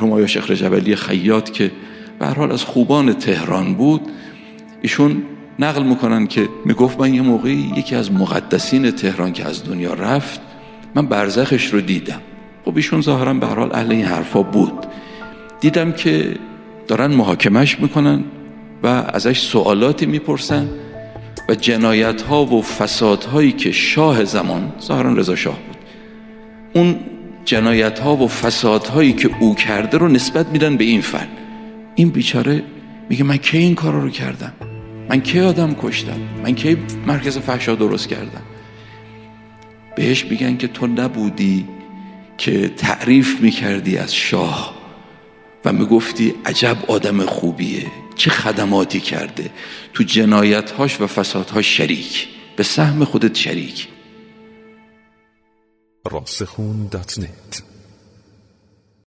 مرحوم آیا شیخ رجب علی خیاط که به هر حال از خوبان تهران بود، ایشون نقل میکنن که میگفت من یه موقعی یکی از مقدسین تهران که از دنیا رفت من برزخش رو دیدم. خب ایشون ظاهرا به هر حال اهل این حرفا بود. دیدم که دارن محاکمش میکنن و ازش سوالاتی میپرسن و جنایت ها و فساد هایی که شاه زمان، ظاهرا رضا شاه بود، اون جنایت ها و فساد هایی که او کرده رو نسبت میدن به این فرد. این بیچاره میگه من کی این کارا رو کردم؟ من کی آدم کشتم؟ من کی مرکز فحشا درست کردم؟ بهش میگن که تو نبودی که تعریف میکردی از شاه و میگفتی عجب آدم خوبیه، چه خدماتی کرده، تو جنایتهاش و فسادهاش شریک، به سهم خودت شریک. راسخون.net